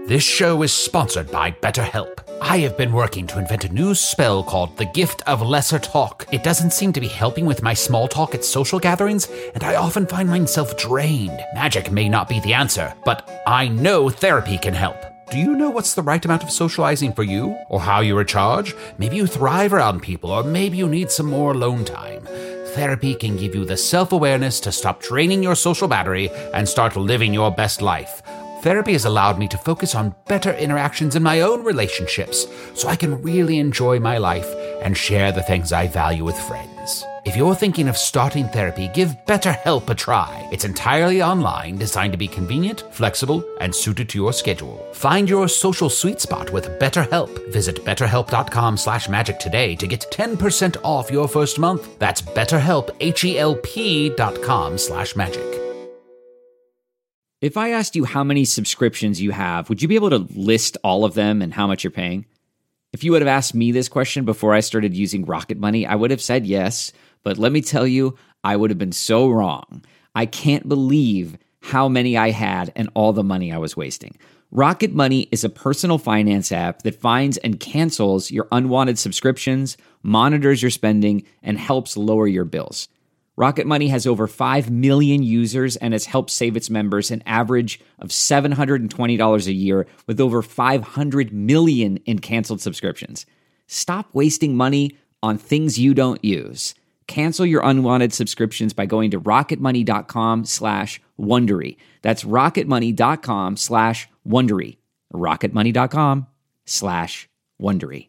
This show is sponsored by BetterHelp. I have been working to invent a new spell called the Gift of Lesser Talk. It doesn't seem to be helping with my small talk at social gatherings, and I often find myself drained. Magic may not be the answer, but I know therapy can help. Do you know what's the right amount of socializing for you? Or how you recharge? Maybe you thrive around people, or maybe you need some more alone time. Therapy can give you the self-awareness to stop draining your social battery and start living your best life. Therapy has allowed me to focus on better interactions in my own relationships, so I can really enjoy my life and share the things I value with friends. If you're thinking of starting therapy, give BetterHelp a try. It's entirely online, designed to be convenient, flexible, and suited to your schedule. Find your social sweet spot with BetterHelp. Visit betterhelp.com/magic today to get 10% off your first month. That's BetterHelp, HELP.com/magic. If I asked you how many subscriptions you have, would you be able to list all of them and how much you're paying? If you would have asked me this question before I started using Rocket Money, I would have said yes, but let me tell you, I would have been so wrong. I can't believe how many I had and all the money I was wasting. Rocket Money is a personal finance app that finds and cancels your unwanted subscriptions, monitors your spending, and helps lower your bills. Rocket Money has over 5 million users and has helped save its members an average of $720 a year with over 500 million in canceled subscriptions. Stop wasting money on things you don't use. Cancel your unwanted subscriptions by going to rocketmoney.com/Wondery. That's rocketmoney.com/Wondery. rocketmoney.com/Wondery.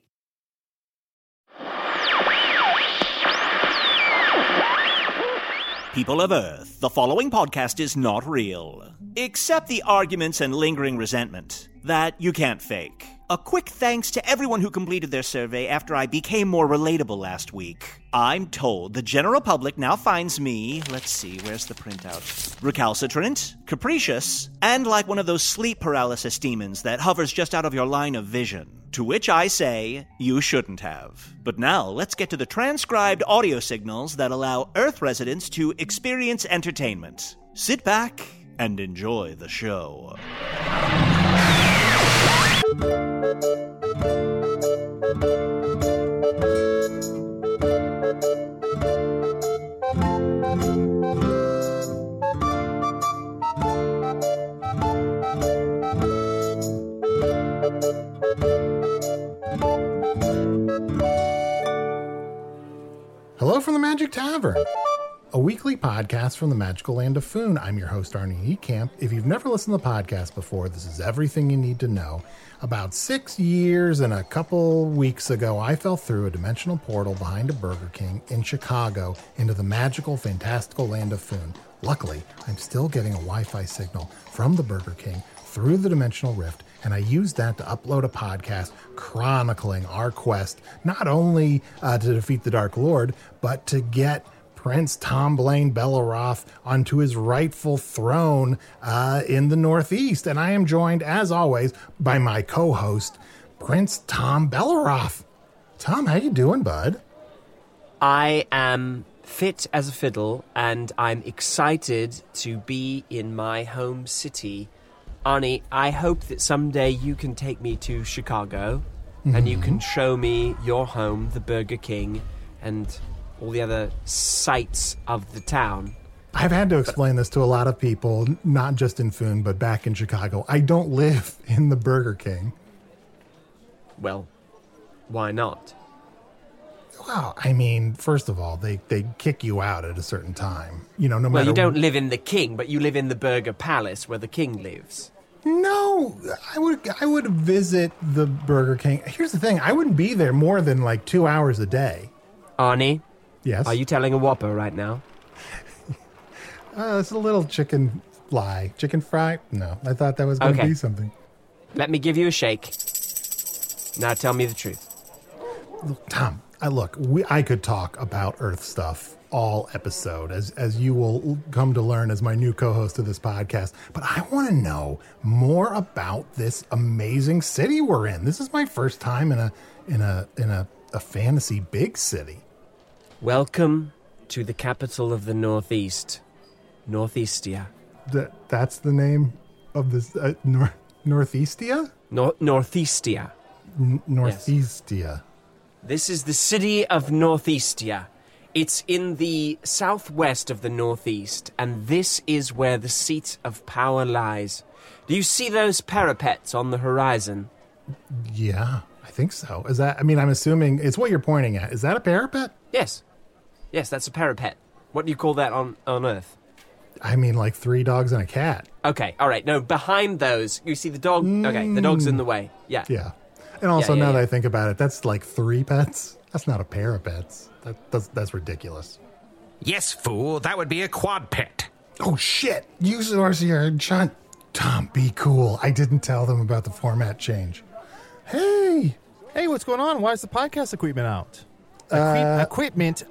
People of Earth, the following podcast is not real. Except the arguments and lingering resentment that you can't fake. A quick thanks to everyone who completed their survey after I became more relatable last week. I'm told the general public now finds me, let's see, where's the printout? Recalcitrant, capricious, and like one of those sleep paralysis demons that hovers just out of your line of vision. To which I say, you shouldn't have. But now, let's get to the transcribed audio signals that allow Earth residents to experience entertainment. Sit back and enjoy the show. Hello from the Magic Tavern, a weekly podcast from the magical land of Foon. I'm your host, Arnie Ekamp. If you've never listened to the podcast before, this is everything you need to know. About 6 years and a couple weeks ago, I fell through a dimensional portal behind a Burger King in Chicago into the magical, fantastical land of Foon. Luckily, I'm still getting a Wi-Fi signal from the Burger King through the dimensional rift, and I used that to upload a podcast chronicling our quest, not only to defeat the Dark Lord, but to get Prince Tom Blaine Belleroth onto his rightful throne in the Northeast. And I am joined, as always, by my co-host, Prince Tom Belleroth. Tom, how you doing, bud? I am fit as a fiddle, and I'm excited to be in my home city. Arnie, I hope that someday you can take me to Chicago, and you can show me your home, the Burger King, and all the other sights of the town. I've had to explain this to a lot of people, not just in Foon, but back in Chicago. I don't live in the Burger King. Well, why not? Well, I mean, first of all, they kick you out at a certain time. You know, no matter... Well, you don't live in the King, but you live in the Burger Palace where the King lives. No, I would visit the Burger King. Here's the thing. I wouldn't be there more than like 2 hours a day. Arnie? Yes? Are you telling a whopper right now? It's a little chicken fly. Chicken fry? No, I thought that was going to be something. Let me give you a shake. Now tell me the truth. Look, Tom, I could talk about Earth stuff all episode, as you will come to learn as my new co-host of this podcast. But I want to know more about this amazing city we're in. This is my first time in a fantasy big city. Welcome to the capital of the Northeast, Northeastia. That's the name of this Northeastia? Northeastia. Northeastia. This is the city of Northeastia. It's in the southwest of the Northeast, and this is where the seat of power lies. Do you see those parapets on the horizon? Yeah, I think so. Is that, I mean, I'm assuming it's what you're pointing at. Is that a parapet? Yes. Yes, that's a parapet. What do you call that on Earth? I mean, like 3 dogs and a cat. Okay, all right. No, behind those, you see the dog? Okay, the dog's in the way. Yeah. Yeah. And also, Yeah, now that I think about it, that's like 3 pets. That's not a pair of pets. That's ridiculous. Yes, fool, that would be a quad pet. Oh, shit. Usador's here. John. Tom, be cool. I didn't tell them about the format change. Hey, what's going on? Why is the podcast equipment out? Scrumptious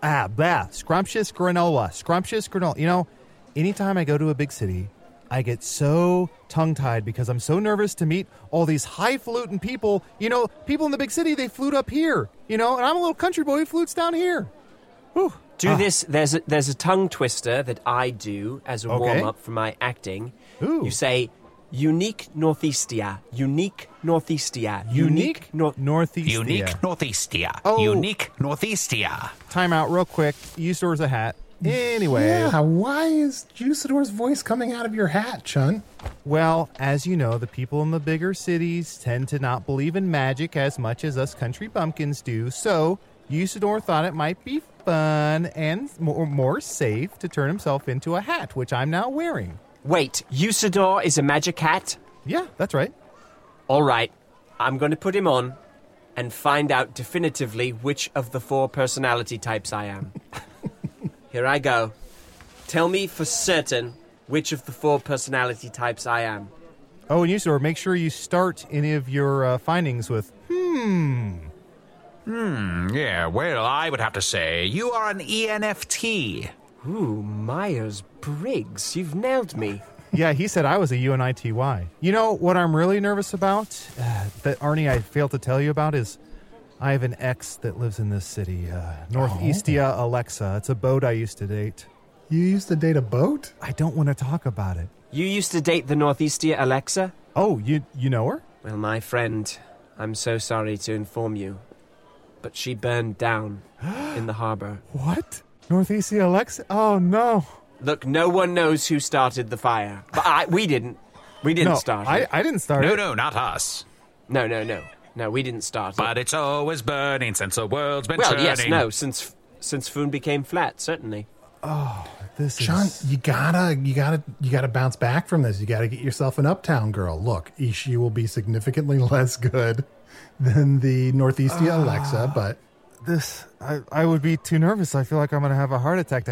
granola. You know, anytime I go to a big city, I get so tongue-tied because I'm so nervous to meet all these highfalutin people. You know, people in the big city, they flute up here, you know, and I'm a little country boy who flutes down here. Whew. Do this. There's a tongue twister that I do as a warm-up for my acting. Ooh. You say, unique Northeastia, unique Northeastia, Northeastia. Unique Northeastia. Oh. Unique Northeastia. Time out real quick. Usador's a hat. Anyway. yeah, why is Usador's voice coming out of your hat, Chun? Well, as you know, the people in the bigger cities tend to not believe in magic as much as us country bumpkins do, so Usador thought it might be fun and more safe to turn himself into a hat, which I'm now wearing. Wait, Usador is a magic hat? Yeah, that's right. All right, I'm going to put him on and find out definitively which of the 4 personality types I am. Here I go. Tell me for certain which of the 4 personality types I am. Oh, and Usador, make sure you start any of your findings with, Yeah, well, I would have to say you are an ENFT. Ooh, Myers-Briggs, you've nailed me. Yeah, he said I was a UNITY. You know what I'm really nervous about? That, Arnie, I failed to tell you about is I have an ex that lives in this city, Northeastia Alexa. It's a boat I used to date. You used to date a boat? I don't want to talk about it. You used to date the Northeastia Alexa? Oh, you know her? Well, my friend, I'm so sorry to inform you, but she burned down in the harbor. What? Northeastia Alexa? Oh, no. Look, no one knows who started the fire. But we didn't. We didn't start it. I didn't start it. No, not us. No, we didn't start it. But it's always burning since the world's been Well, turning. yes, no, since Foon became flat, certainly. This John, is... you gotta bounce back from this. You gotta get yourself an uptown girl. Look, she will be significantly less good than the Northeastia Alexa, but I would be too nervous. I feel like I'm going to have a heart attack.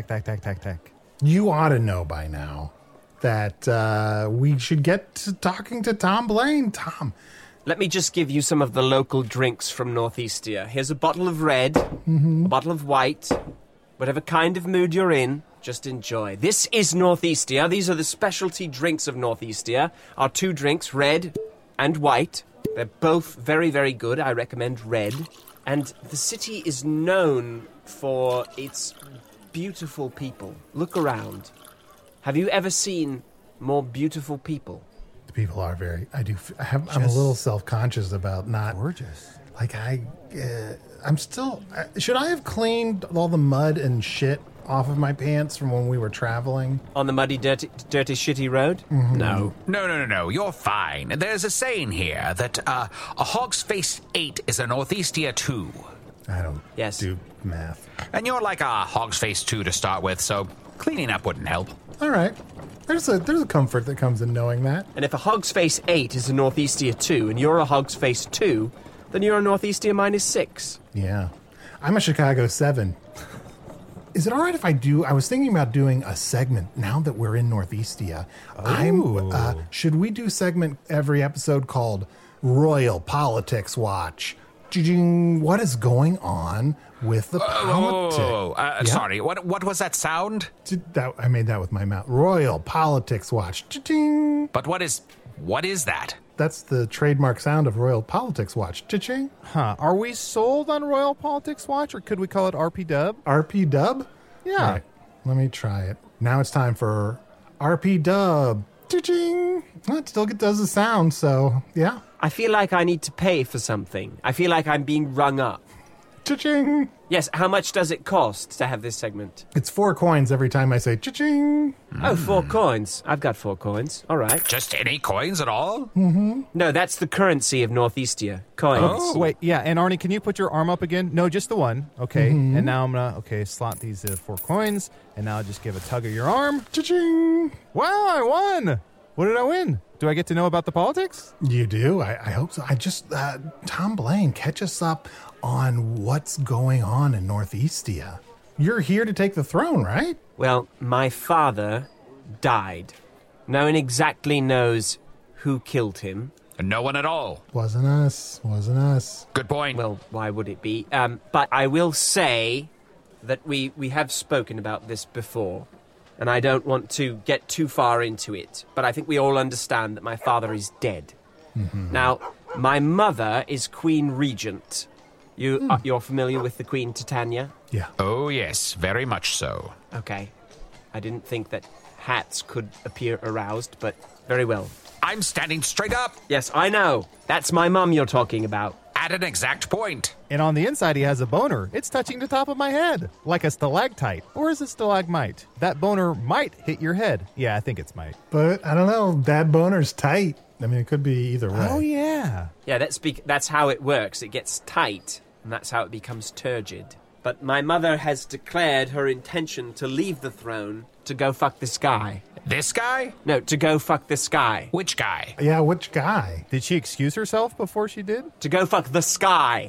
you ought to know by now that we should get to talking to Tom Blaine. Tom, Let me just give you some of the local drinks from Northeastia. Here's a bottle of red, a bottle of white. Whatever kind of mood you're in, just enjoy. This is Northeastia. These are the specialty drinks of Northeastia. Our 2 drinks, red and white. They're both very, very good. I recommend red. And the city is known for its beautiful people. Look around. Have you ever seen more beautiful people? the people are very. I'm a little self-conscious about not Gorgeous. like I'm still. Should I have cleaned all the mud and shit off of my pants from when we were traveling? On the muddy, dirty, shitty road? Mm-hmm. No. No, you're fine. There's a saying here that a hog's face 8 is a Northeastia 2. I don't do math. And you're like a hog's face 2 to start with, so cleaning up wouldn't help. All right. There's a comfort that comes in knowing that. And if a hog's face 8 is a Northeastia 2 and you're a hog's face 2, then you're a Northeastia -6. Yeah. I'm a Chicago 7. Is it all right if I was thinking about doing a segment now that we're in Northeastia. Should we do a segment every episode called Royal Politics Watch? What is going on with the politics? Sorry, what was that sound? I made that with my mouth. Royal Politics Watch. Cha-ching. But what is that? That's the trademark sound of Royal Politics Watch. Cha-ching. Huh. Are we sold on Royal Politics Watch, or could we call it RP Dub? RP Dub? Yeah. All right, let me try it. Now it's time for RP Dub. Cha-ching. Well, it still does the sound, so yeah. I feel like I need to pay for something. I feel like I'm being rung up. Cha-ching. Yes, how much does it cost to have this segment? It's 4 coins every time I say cha-ching. Oh, 4 coins. I've got 4 coins. All right. Just any coins at all? No, that's the currency of Northeastia. Coins. Oh. Wait, yeah, and Arnie, can you put your arm up again? No, just the one. Okay, and now I'm gonna, slot these 4 coins, and now just give a tug of your arm. Cha-ching. Wow, I won! What did I win? Do I get to know about the politics? You do? I hope so. I just, Tom Blaine, catch us up on what's going on in Northeastia. You're here to take the throne, right? Well, my father died. No one exactly knows who killed him. No one at all. Wasn't us. Good point. Well, why would it be? But I will say that we have spoken about this before, and I don't want to get too far into it, but I think we all understand that my father is dead. Now, my mother is Queen Regent. You're familiar with the Queen Titania? Yeah. Oh, yes, very much so. Okay. I didn't think that hats could appear aroused, but very well. I'm standing straight up Yes, I know. That's my mum you're talking about. at an exact point. And on the inside, he has a boner. It's touching the top of my head, like a stalactite. Or is it stalagmite? That boner might hit your head. Yeah, I think it's might. But I don't know. That boner's tight. I mean, it could be either way. Oh, yeah. Yeah, that's how it works. It gets tight, and that's how it becomes turgid. But my mother has declared her intention to leave the throne to go fuck this guy. This guy? No, to go fuck this guy. Which guy? Yeah, which guy? Did she excuse herself before she did? To go fuck the sky.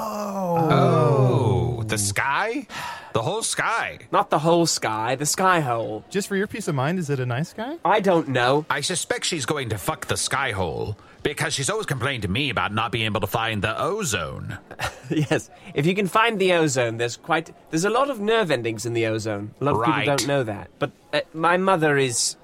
Oh, the sky? The whole sky? Not the whole sky, the sky hole. Just for your peace of mind, is it a nice guy? I don't know. I suspect she's going to fuck the sky hole because she's always complained to me about not being able to find the ozone. Yes, if you can find the ozone, there's a lot of nerve endings in the ozone. A lot of Right. people don't know that. But my mother is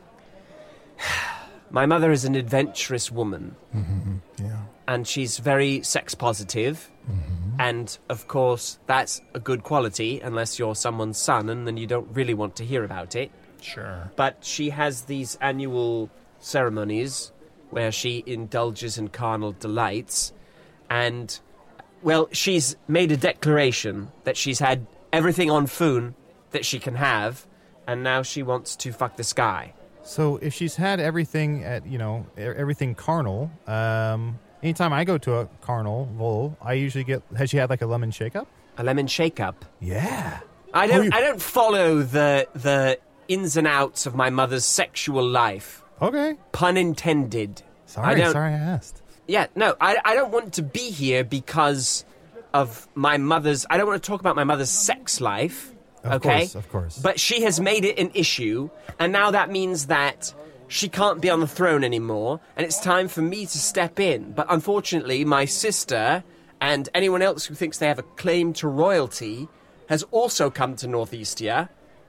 an adventurous woman. Yeah. And she's very sex positive. And, of course, that's a good quality unless you're someone's son, and then you don't really want to hear about it. Sure. But she has these annual ceremonies where she indulges in carnal delights. And, well, she's made a declaration that she's had everything on Foon that she can have, and now she wants to fuck this guy. So if she's had everything everything carnal, anytime I go to a carnival, I usually get, has she had like a lemon shake-up? A lemon shake-up. Yeah. I don't follow the ins and outs of my mother's sexual life. Okay. Pun intended. Sorry I asked. Yeah, no, I don't want to be here because of my mother's... I don't want to talk about my mother's sex life, okay? Of course. But she has made it an issue, and now that means that she can't be on the throne anymore, and it's time for me to step in. But unfortunately, my sister and anyone else who thinks they have a claim to royalty has also come to Northeastia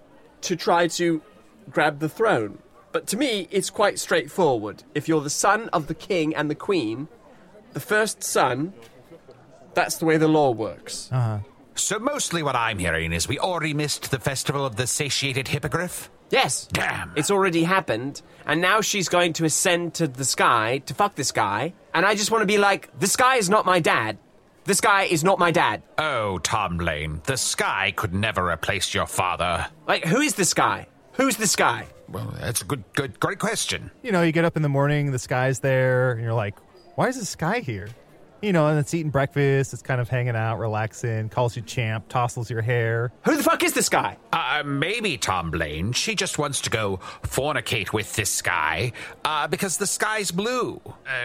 to try to grab the throne. But to me, it's quite straightforward. If you're the son of the king and the queen, the first son, that's the way the law works. So mostly what I'm hearing is we already missed the festival of the satiated hippogriff? Yes. Damn. It's already happened, and now she's going to ascend to the sky to fuck this guy, and I just want to be like, this guy is not my dad. This guy is not my dad. Oh, Tom Lane, the sky could never replace your father. Like, who is this guy? Who's this guy? Well, that's a great question. You know, you get up in the morning, the sky's there, and you're like, why is the sky here? You know, and it's eating breakfast, it's kind of hanging out, relaxing, calls you champ, tousles your hair. Who the fuck is this guy? Maybe Tom Blaine. She just wants to go fornicate with this sky, because the sky's blue.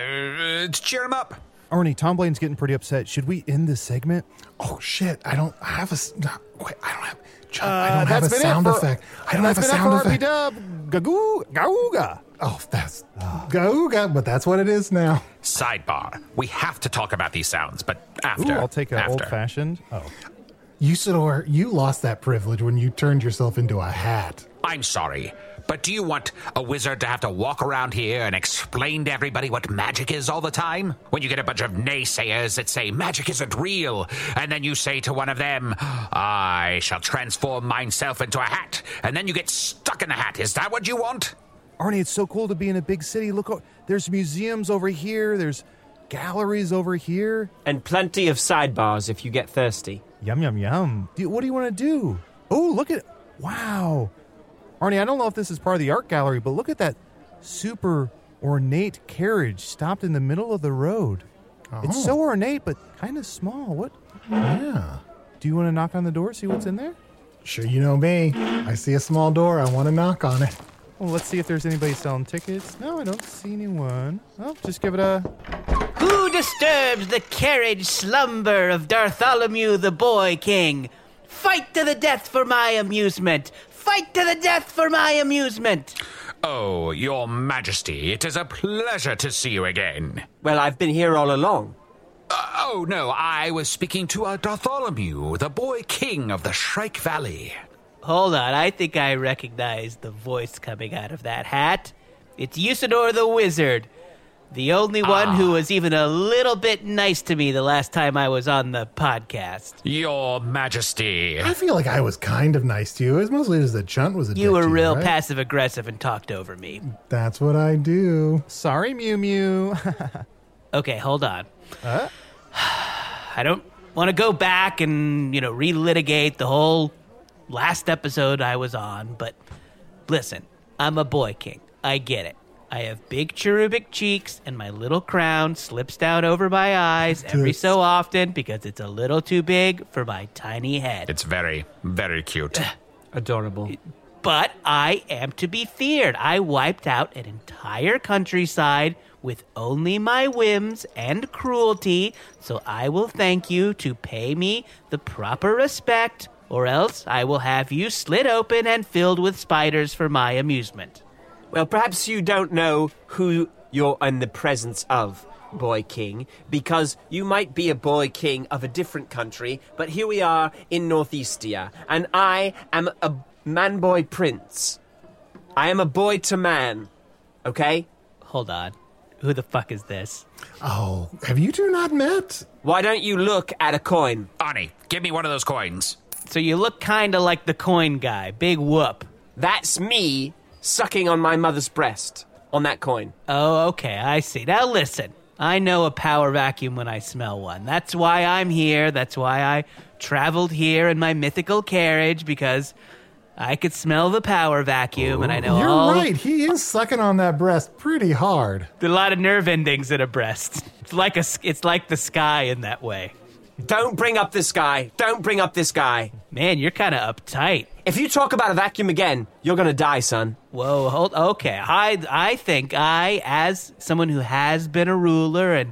To cheer him up. Arnie, Tom Blaine's getting pretty upset. Should we end this segment? Oh, shit. I don't have a sound effect. I don't That's have a sound effect. Dub. Gauga. Oh, that's Gauga, but that's what it is now. Sidebar. We have to talk about these sounds, but after. Ooh, I'll take an after. old-fashioned. Oh. Usador, you lost that privilege when you turned yourself into a hat. I'm sorry, but do you want a wizard to have to walk around here and explain to everybody what magic is all the time? When you get a bunch of naysayers that say magic isn't real, and then you say to one of them, I shall transform myself into a hat, and then you get stuck in the hat. Is that what you want? Arnie, it's so cool to be in a big city. Look, there's museums over here. There's galleries over here. And plenty of sidebars if you get thirsty. Yum, yum, yum. What do you want to do? Oh, look at... Wow. Arnie, I don't know if this is part of the art gallery, but look at that super ornate carriage stopped in the middle of the road. Oh. It's so ornate, but kind of small. What? Yeah. Do you want to knock on the door, see what's in there? Sure, you know me. I see a small door. I want to knock on it. Well, let's see if there's anybody selling tickets. No, I don't see anyone. Oh, just give it a... Who disturbs the carriage slumber of Bartholomew the Boy King? Fight to the death for my amusement! Fight to the death for my amusement! Oh, your majesty, it is a pleasure to see you again. Well, I've been here all along. Oh, no, I was speaking to Bartholomew, the Boy King of the Shrike Valley. Hold on, I think I recognize the voice coming out of that hat. It's Usador the Wizard. The only one who was even a little bit nice to me the last time I was on the podcast. Your majesty. I feel like I was kind of nice to you. It was mostly just that Chunt was a dick You were to real right? passive-aggressive and talked over me. That's what I do. Sorry, Mew Mew. Okay, hold on. I don't want to go back and, relitigate the whole last episode I was on, but listen, I'm a boy king. I get it. I have big cherubic cheeks, and my little crown slips down over my eyes every so often because it's a little too big for my tiny head. It's very, very cute. Adorable. But I am to be feared. I wiped out an entire countryside with only my whims and cruelty, so I will thank you to pay me the proper respect, or else I will have you slit open and filled with spiders for my amusement. Well, perhaps you don't know who you're in the presence of, Boy King, because you might be a Boy King of a different country, but here we are in Northeastia, and I am a man-boy prince. I am a boy to man, okay? Hold on. Who the fuck is this? Oh, have you two not met? Why don't you look at a coin? Arnie, give me one of those coins. So you look kind of like the coin guy. Big whoop. That's me sucking on my mother's breast on that coin. Oh, okay, I see. Now listen, I know a power vacuum when I smell one. That's why I'm here. That's why I traveled here in my mythical carriage, because I could smell the power vacuum, and I know You're right. He is sucking on that breast pretty hard. a lot of nerve endings in a breast. It's like the sky in that way. Don't bring up this guy. Don't bring up this guy. Man, you're kind of uptight. If you talk about a vacuum again, you're gonna die, son. Whoa, okay. I think as someone who has been a ruler and,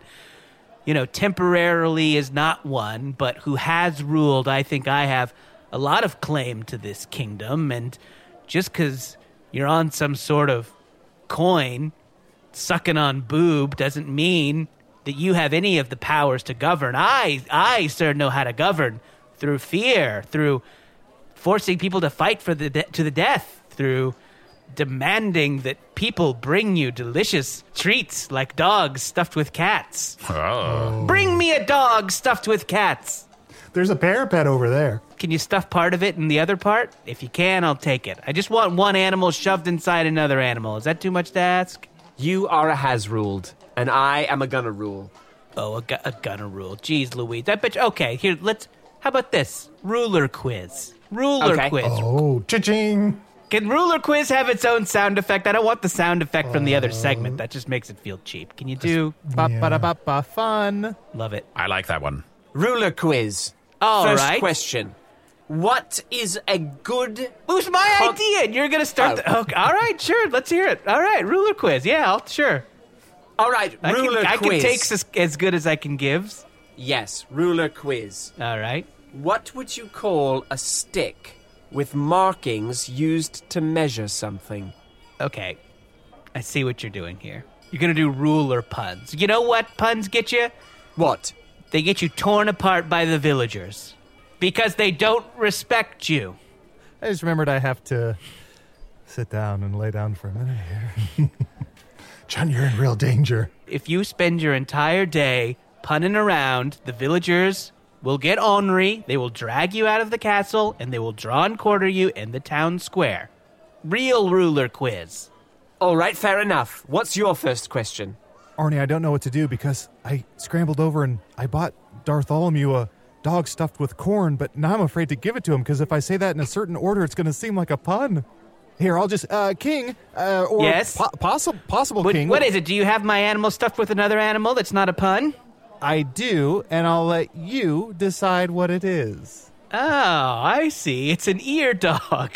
temporarily is not one, but who has ruled, I think I have a lot of claim to this kingdom. And just because you're on some sort of coin sucking on boob doesn't mean that you have any of the powers to govern. I sir, know how to govern through fear, through forcing people to fight to the death, through demanding that people bring you delicious treats like dogs stuffed with cats. Oh. Bring me a dog stuffed with cats. There's a parapet over there. Can you stuff part of it in the other part? If you can, I'll take it. I just want one animal shoved inside another animal. Is that too much to ask? You are a has-ruled, and I am a gonna rule. Oh, a gunner rule. Jeez Louise. I bet you, okay, here, how about this? Ruler quiz. Okay. Quiz. Oh, cha-ching. Can Ruler Quiz have its own sound effect? I don't want the sound effect from the other segment. That just makes it feel cheap. Can you do? Ba-ba-da-ba-ba, fun. Love it. I like that one. Ruler quiz. All First right. question. What is a good... It was my idea, and you're going to start okay, all right, sure. Let's hear it. All right, Ruler Quiz. Yeah, sure. All right, ruler I quiz. can take as good as I can give. Yes, ruler quiz. All right. What would you call a stick with markings used to measure something? Okay. I see what you're doing here. You're going to do ruler puns. You know what puns get you? What? They get you torn apart by the villagers because they don't respect you. I just remembered I have to sit down and lay down for a minute here. John, you're in real danger. If you spend your entire day punning around, the villagers will get ornery, they will drag you out of the castle, and they will draw and quarter you in the town square. Real ruler quiz. All right, fair enough. What's your first question? Arnie, I don't know what to do because I scrambled over and I bought Bartholomew a dog stuffed with corn, but now I'm afraid to give it to him because if I say that in a certain order, it's going to seem like a pun. Here, I'll just, King, or Yes? possible What, King. what is it? Do you have my animal stuffed with another animal that's not a pun? I do, and I'll let you decide what it is. Oh, I see. It's an ear dog.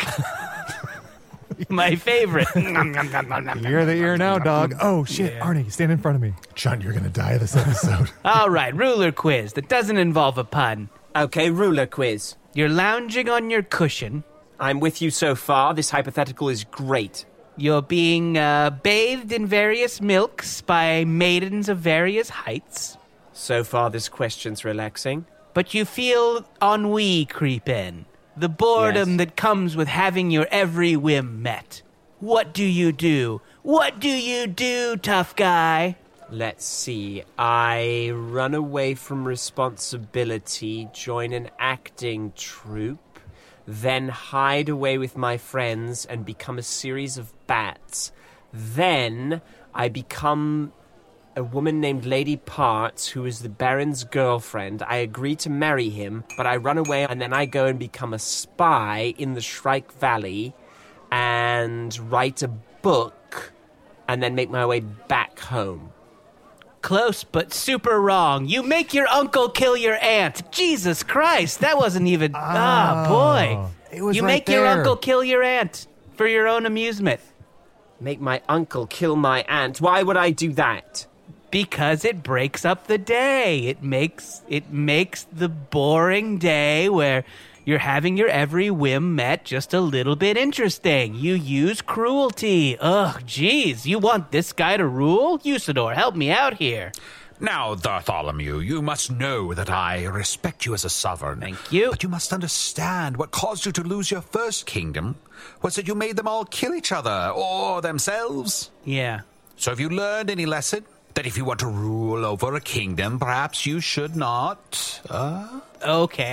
My favorite. You're the ear now, dog. Oh, shit, Yeah. Arnie, stand in front of me. John, you're going to die this episode. All right, ruler quiz that doesn't involve a pun. Okay, ruler quiz. You're lounging on your cushion. I'm with you so far. This hypothetical is great. You're being bathed in various milks by maidens of various heights. So far, this question's relaxing. But you feel ennui creep in. The boredom Yes. that comes with having your every whim met. What do you do? What do you do, tough guy? Let's see. I run away from responsibility, join an acting troupe, then hide away with my friends and become a series of bats. Then I become a woman named Lady Parts, who is the Baron's girlfriend. I agree to marry him, but I run away and then I go and become a spy in the Shrike Valley and write a book and then make my way back home. Close, but super wrong. You make your uncle kill your aunt. Jesus Christ, that wasn't even... boy. It was You right make your there. uncle kill your aunt for your own amusement. Make my uncle kill my aunt. Why would I do that? Because it breaks up the day. It makes the boring day where you're having your every whim met just a little bit interesting. You use cruelty. Ugh, geez, you want this guy to rule? Usador, help me out here. Now, Bartholomew, you must know that I respect you as a sovereign. Thank you. But you must understand what caused you to lose your first kingdom was that you made them all kill each other or themselves. Yeah. So have you learned any lesson? That if you want to rule over a kingdom, perhaps you should not? Okay,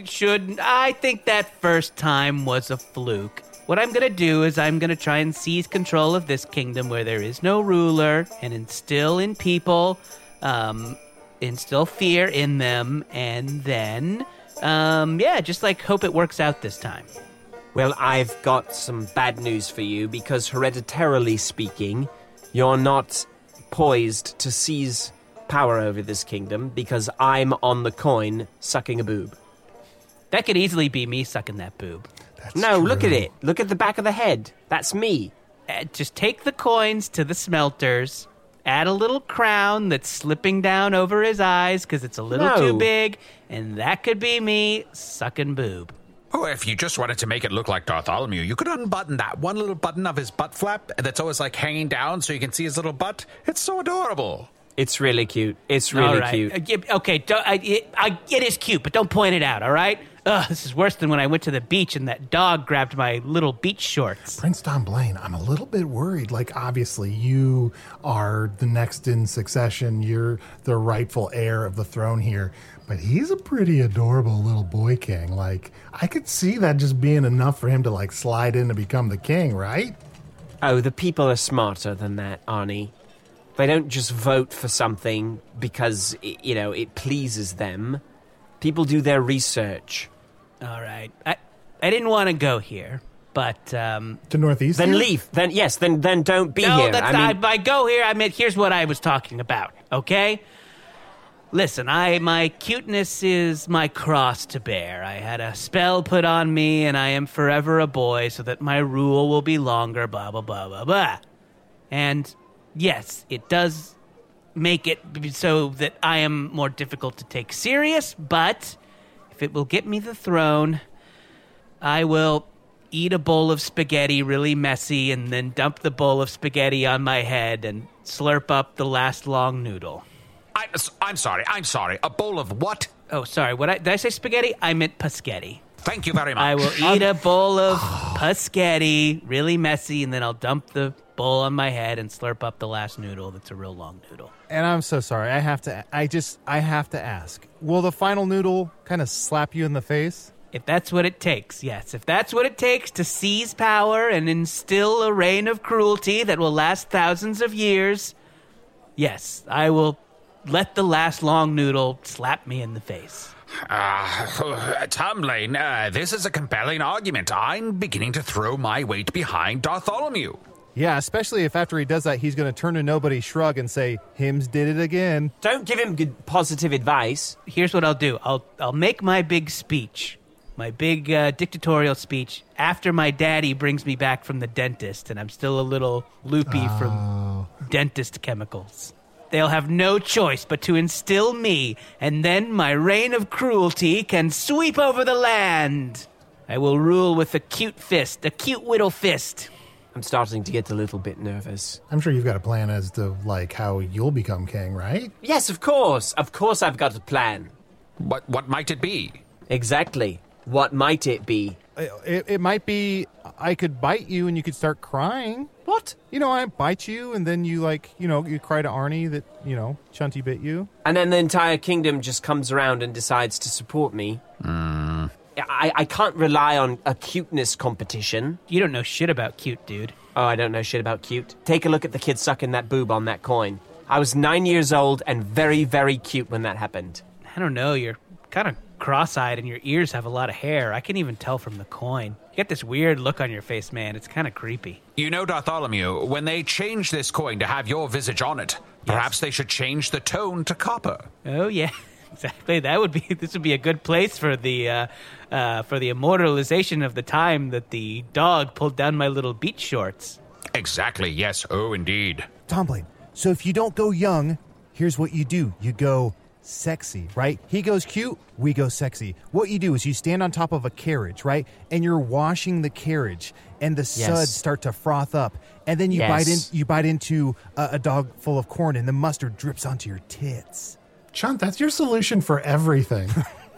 I think that first time was a fluke. What I'm gonna do is I'm gonna try and seize control of this kingdom where there is no ruler and instill in people, instill fear in them, and then, just like hope it works out this time. Well, I've got some bad news for you because hereditarily speaking, you're not poised to seize power over this kingdom because I'm on the coin sucking a boob. That could easily be me sucking that boob. No, look at it. Look at the back of the head. That's me. Just take the coins to the smelters, add a little crown that's slipping down over his eyes because it's a little too big, and that could be me sucking boob. Oh, if you just wanted to make it look like Bartholomew, you could unbutton that one little button of his butt flap that's always like hanging down so you can see his little butt. It's so adorable. It's really cute. It's really All right. cute. Okay, it is cute, but don't point it out, all right? Ugh, this is worse than when I went to the beach and that dog grabbed my little beach shorts. Prince Don Blaine, I'm a little bit worried. Like, obviously, you are the next in succession. You're the rightful heir of the throne here. But he's a pretty adorable little boy king. Like, I could see that just being enough for him to, like, slide in to become the king, right? Oh, the people are smarter than that, Arnie. They don't just vote for something because, it pleases them. People do their research. All right. I didn't want to go here, but... To Northeast? Then here? leave. Then don't be no, here. that's not... I go here, I meant here's what I was talking about, okay? Listen, my cuteness is my cross to bear. I had a spell put on me, and I am forever a boy, so that my rule will be longer, blah, blah, blah, blah, blah. And, yes, it does make it so that I am more difficult to take serious, but if it will get me the throne, I will eat a bowl of spaghetti really messy, and then dump the bowl of spaghetti on my head and slurp up the last long noodle. I'm sorry. A bowl of what? Oh, sorry. Did I say spaghetti? I meant paschetti. Thank you very much. I will eat a bowl of paschetti, really messy, and then I'll dump the bowl on my head and slurp up the last noodle that's a real long noodle. And I'm so sorry. I have to ask. Will the final noodle kind of slap you in the face? If that's what it takes, yes. If that's what it takes to seize power and instill a reign of cruelty that will last thousands of years, yes, I will let the last long noodle slap me in the face. Tumbling, this is a compelling argument. I'm beginning to throw my weight behind Bartholomew. Yeah, especially if after he does that, he's going to turn to nobody, shrug, and say, "Hims did it again." Don't give him good positive advice. Here's what I'll do. I'll make my big speech, my big dictatorial speech, after my daddy brings me back from the dentist, and I'm still a little loopy from dentist chemicals. They'll have no choice but to instill me, and then my reign of cruelty can sweep over the land. I will rule with a cute fist, a cute whittle fist. I'm starting to get a little bit nervous. I'm sure you've got a plan as to, like, how you'll become king, right? Yes, of course. Of course I've got a plan. What might it be? Exactly. What might it be? It might be I could bite you and you could start crying. What? You know, I bite you and then you, like, you cry to Arnie that, Chunty bit you. And then the entire kingdom just comes around and decides to support me. I can't rely on a cuteness competition. You don't know shit about cute, dude. Oh, I don't know shit about cute. Take a look at the kid sucking that boob on that coin. I was 9 years old and very, very cute when that happened. I don't know, you're kind of cross-eyed and your ears have a lot of hair. I can even tell from the coin. You got this weird look on your face, man. It's kind of creepy. You know, Bartholomew, when they change this coin to have your visage on it, perhaps they should change the tone to copper. Oh, yeah. Exactly. This would be a good place for the immortalization of the time that the dog pulled down my little beach shorts. Exactly, yes. Oh, indeed. Tomblin, so if you don't go young, here's what you do. You go sexy, right? He goes cute, we go sexy. What you do is you stand on top of a carriage, right? And you're washing the carriage, and the suds start to froth up. And then you bite into a dog full of corn, and the mustard drips onto your tits. Chunt, that's your solution for everything.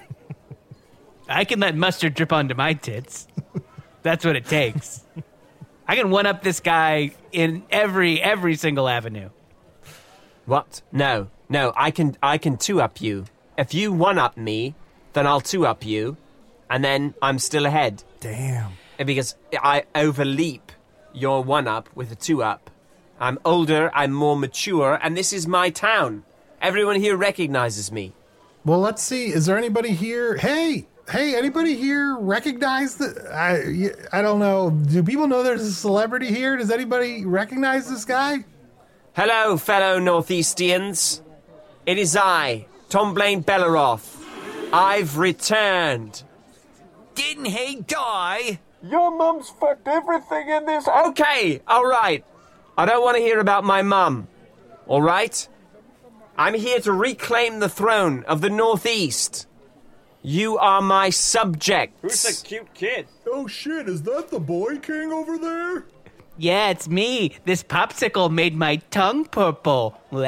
I can let mustard drip onto my tits. That's what it takes. I can one-up this guy in every single avenue. What? No, I can two-up you. If you one-up me, then I'll two-up you, and then I'm still ahead. Damn. Because I overleap your one-up with a two-up. I'm older, I'm more mature, and this is my town. Everyone here recognizes me. Well, let's see. Is there anybody here? Hey, anybody here recognize the... I don't know. Do people know there's a celebrity here? Does anybody recognize this guy? Hello, fellow Northeastians. It is I, Tomblaine Belleroth. I've returned. Didn't he die? Your mum's fucked everything in this... Okay, all right. I don't want to hear about my mum. All right? I'm here to reclaim the throne of the Northeast. You are my subjects. Who's the cute kid? Oh shit, is that the boy king over there? Yeah, it's me. This popsicle made my tongue purple. Okay,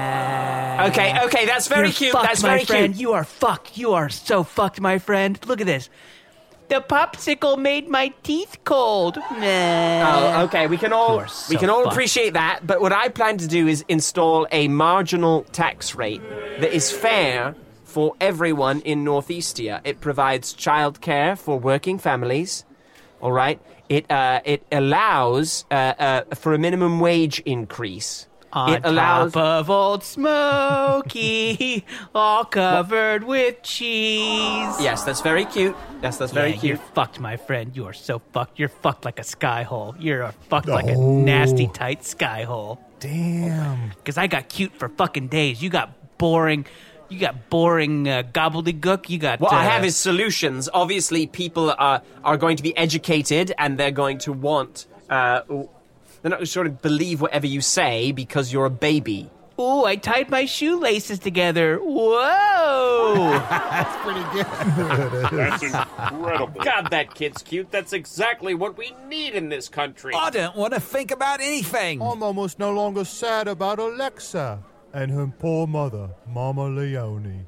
that's very cute. Fucked, that's very my friend. cute. You are fucked. You are so fucked, my friend. Look at this. The popsicle made my teeth cold. Oh, okay. We can all fucked. appreciate that. But what I plan to do is install a marginal tax rate that is fair for everyone in Northeastia. It provides childcare for working families. All right. It allows for a minimum wage increase. On top of Old Smoky, all covered with cheese. Yes, that's very cute. That's very cute. You're fucked, my friend. You are so fucked. You're fucked like a sky hole. You're fucked like a nasty, tight sky hole. Damn. Because I got cute for fucking days. You got boring gobbledygook. You got... What I have is solutions. Obviously, people are going to be educated, and they're going to want... they're not going to sort of believe whatever you say because you're a baby. Ooh, I tied my shoelaces together. Whoa! That's pretty good. That's incredible. God, that kid's cute. That's exactly what we need in this country. I don't want to think about anything. I'm almost no longer sad about Alexa and her poor mother, Mama Leone.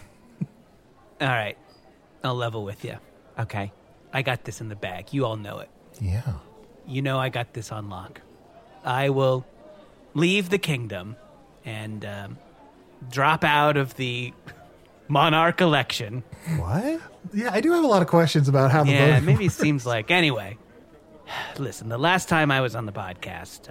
All right. I'll level with you. Okay. I got this in the bag. You all know it. Yeah. You know I got this on lock. I will leave the kingdom and drop out of the monarch election. What? Yeah, I do have a lot of questions about how the Yeah, voting maybe it seems like. Anyway, listen, the last time I was on the podcast,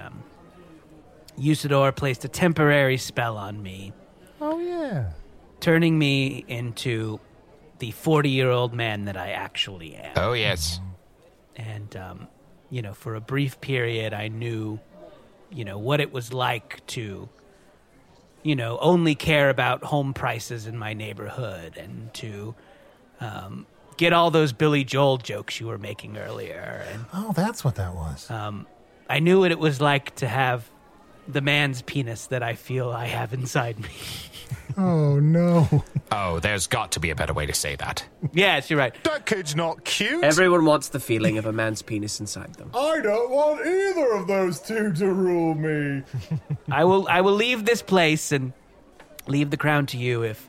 Usador placed a temporary spell on me, Oh, yeah. turning me into the 40-year-old man that I actually am. Oh, yes. And, for a brief period, I knew, what it was like to, only care about home prices in my neighborhood and to get all those Billy Joel jokes you were making earlier. And Oh, that's what that was. I knew what it was like to have the man's penis that I feel I have inside me. Oh, no. Oh, there's got to be a better way to say that. Yes, you're right. That kid's not cute. Everyone wants the feeling of a man's penis inside them. I don't want either of those two to rule me. I will leave this place and leave the crown to you if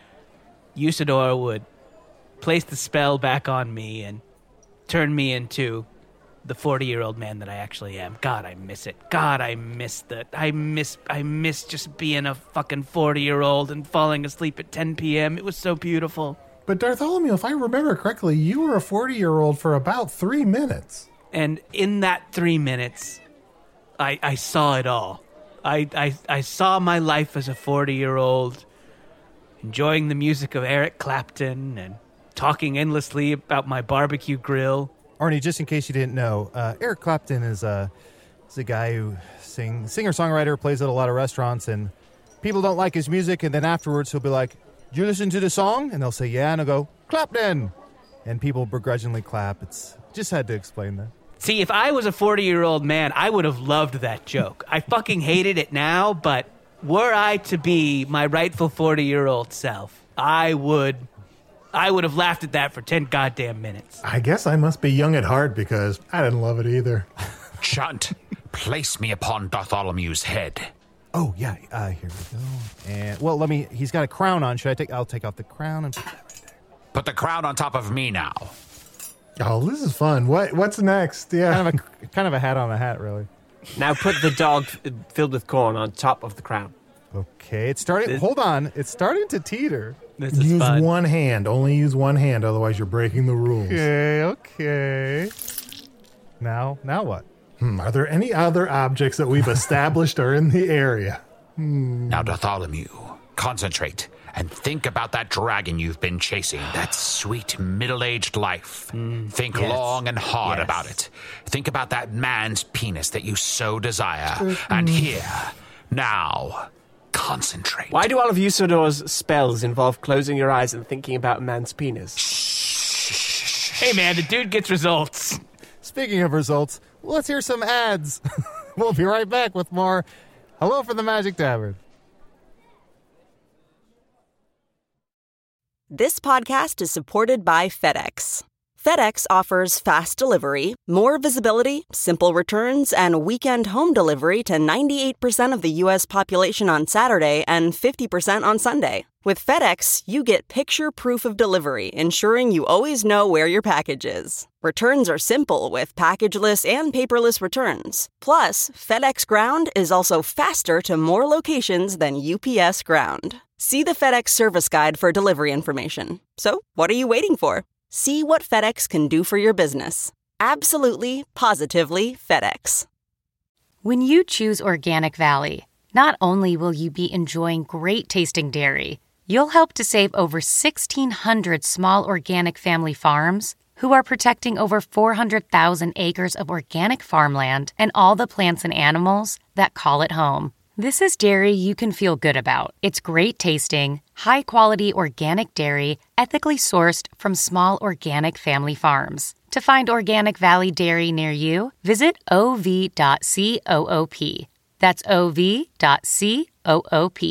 Usador would place the spell back on me and turn me into the 40-year-old man that I actually am. God, I miss it. God, I miss that. I miss just being a fucking 40-year-old and falling asleep at 10 p.m. It was so beautiful. But Bartholomew, if I remember correctly, you were a 40-year-old for about 3 minutes. And in that 3 minutes, I saw it all. I saw my life as a 40-year-old, enjoying the music of Eric Clapton and talking endlessly about my barbecue grill. Arnie, just in case you didn't know, Eric Clapton is a guy who singer-songwriter, plays at a lot of restaurants, and people don't like his music, and then afterwards he'll be like, "Did you listen to the song?" And they'll say, "Yeah," and I'll go, "Clapton!" And people begrudgingly clap. Just had to explain that. See, if I was a 40-year-old man, I would have loved that joke. I fucking hated it now, but were I to be my rightful 40-year-old self, I would have laughed at that for 10 goddamn minutes. I guess I must be young at heart because I didn't love it either. Chunt, place me upon Bartholomew's head. Oh, yeah, here we go. And, well, he's got a crown on. I'll take off the crown and put that right there. Put the crown on top of me now. Oh, this is fun. What's next? Yeah. Kind of a hat on a hat, really. Now put the dog filled with corn on top of the crown. Okay, hold on. It's starting to teeter. This is Use fun. one hand. Only use one hand, otherwise you're breaking the rules. Okay. Now what? Are there any other objects that we've established are in the area? Now, Bartholomew, concentrate and think about that dragon you've been chasing, that sweet middle-aged life. Think yes. long and hard Yes. about it. Think about that man's penis that you so desire. And here, now, concentrate. Why do all of Usador's spells involve closing your eyes and thinking about a man's penis? Hey, man, the dude gets results. Speaking of results, let's hear some ads. We'll be right back with more Hello from the Magic Tavern. This podcast is supported by FedEx. FedEx offers fast delivery, more visibility, simple returns, and weekend home delivery to 98% of the U.S. population on Saturday and 50% on Sunday. With FedEx, you get picture proof of delivery, ensuring you always know where your package is. Returns are simple with packageless and paperless returns. Plus, FedEx Ground is also faster to more locations than UPS Ground. See the FedEx service guide for delivery information. So, what are you waiting for? See what FedEx can do for your business. Absolutely, positively FedEx. When you choose Organic Valley, not only will you be enjoying great tasting dairy, you'll help to save over 1,600 small organic family farms who are protecting over 400,000 acres of organic farmland and all the plants and animals that call it home. This is dairy you can feel good about. It's great tasting, high-quality organic dairy, ethically sourced from small organic family farms. To find Organic Valley Dairy near you, visit ov.coop. That's ov.coop.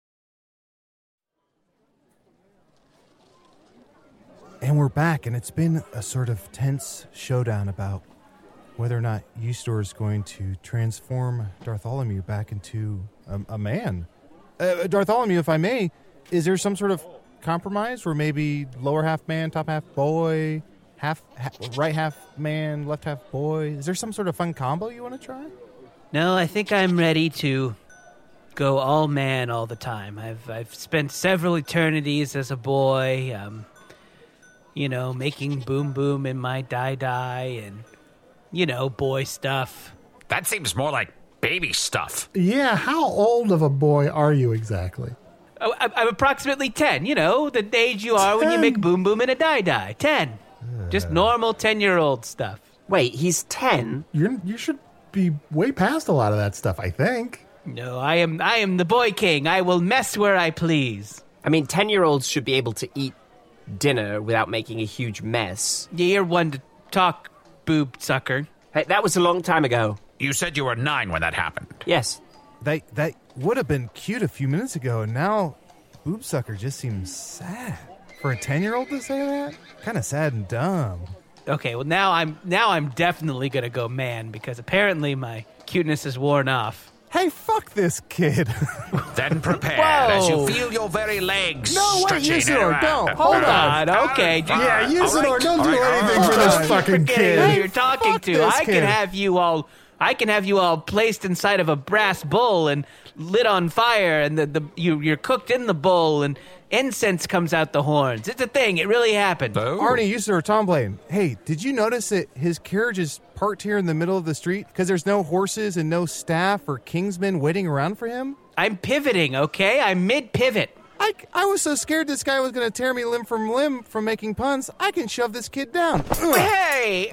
And we're back, and it's been a sort of tense showdown about whether or not Usador is going to transform Bartholomew back into a man. Bartholomew, if I may, is there some sort of compromise where maybe lower half man, top half boy, right half man, left half boy? Is there some sort of fun combo you want to try? No, I think I'm ready to go all man all the time. I've spent several eternities as a boy, making boom boom in my die and, boy stuff. That seems more like baby stuff. Yeah, how old of a boy are you exactly? Oh, I'm approximately 10, the age you are when you make boom boom in a die. 10. Just normal 10-year-old stuff. Wait, he's 10? You should be way past a lot of that stuff, I think. No, I am the boy king. I will mess where I please. I mean, 10-year-olds should be able to eat dinner without making a huge mess. Yeah, you're one to talk, boob sucker. Hey, that was a long time ago. You said you were 9 when that happened. Yes. That would have been cute a few minutes ago, and now boob sucker just seems sad. For a 10-year-old to say that? Kind of sad and dumb. Okay, well now I'm definitely gonna go man because apparently my cuteness is worn off. Hey, fuck this kid. Then prepare as you feel your very legs stretching Usador, around. don't. Hold on, okay. Yeah, Usador, don't do anything for this fucking Forgetting who kid. you're talking fuck to. this I kid. can have you all placed inside of a brass bowl and lit on fire, and you're cooked in the bowl, and incense comes out the horns. It's a thing. It really happened. Arnie, Usador, Tom Blaine. Hey, did you notice that his carriage is parked here in the middle of the street because there's no horses and no staff or kingsmen waiting around for him? I'm pivoting, okay? I'm mid-pivot. I was so scared this guy was going to tear me limb from making puns, I can shove this kid down. Hey!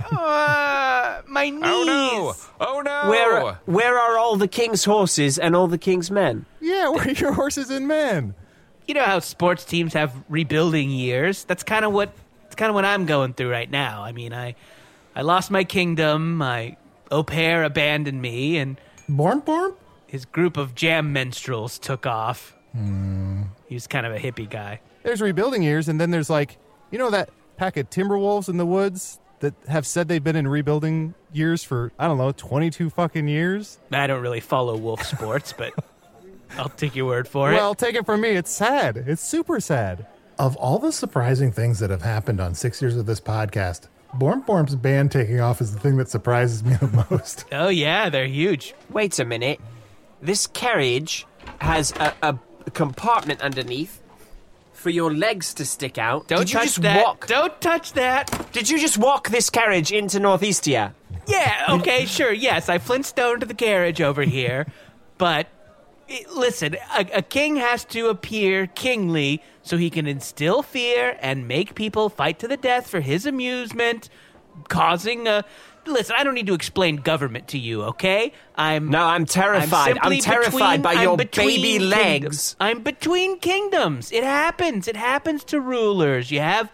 My knees! Oh no! Where are all the king's horses and all the king's men? Yeah, where are your horses and men? You know how sports teams have rebuilding years? That's kind of what I'm going through right now. I mean, I lost my kingdom, my au pair abandoned me, and Born? his group of jam minstrels took off. He was kind of a hippie guy. There's rebuilding years, and then there's that pack of Timberwolves in the woods that have said they've been in rebuilding years for, 22 fucking years? I don't really follow wolf sports, but I'll take your word for it. Well, take it from me, it's sad. It's super sad. Of all the surprising things that have happened on 6 years of this podcast, Born's band taking off is the thing that surprises me the most. Oh, yeah, they're huge. Wait a minute. This carriage has a compartment underneath for your legs to stick out. Don't Did you touch just that. walk? Don't touch that. Did you just walk this carriage into Northeastia? Yeah, okay, sure, yes. I Flintstoned the carriage over here, but listen, a king has to appear kingly so he can instill fear and make people fight to the death for his amusement, causing a... Listen, I don't need to explain government to you, okay? I'm terrified. I'm terrified by your baby legs. I'm between kingdoms. It happens. It happens to rulers. You have,